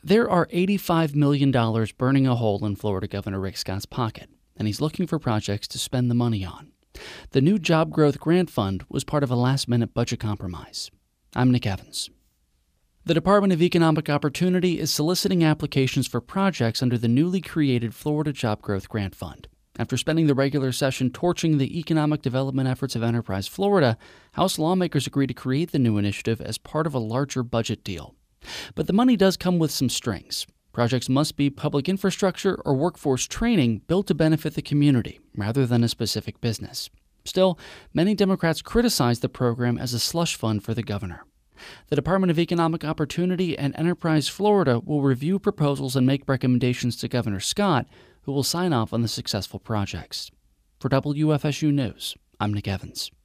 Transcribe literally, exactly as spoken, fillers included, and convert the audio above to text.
There are eighty-five million dollars burning a hole in Florida Governor Rick Scott's pocket, and he's looking for projects to spend the money on. The new Job Growth Grant Fund was part of a last-minute budget compromise. I'm Nick Evans. The Department of Economic Opportunity is soliciting applications for projects under the newly created Florida Job Growth Grant Fund. After spending the regular session torching the economic development efforts of Enterprise Florida, House lawmakers agreed to create the new initiative as part of a larger budget deal. But the money does come with some strings. Projects must be public infrastructure or workforce training built to benefit the community, rather than a specific business. Still, many Democrats criticize the program as a slush fund for the governor. The Department of Economic Opportunity and Enterprise Florida will review proposals and make recommendations to Governor Scott, who will sign off on the successful projects. For W F S U News, I'm Nick Evans.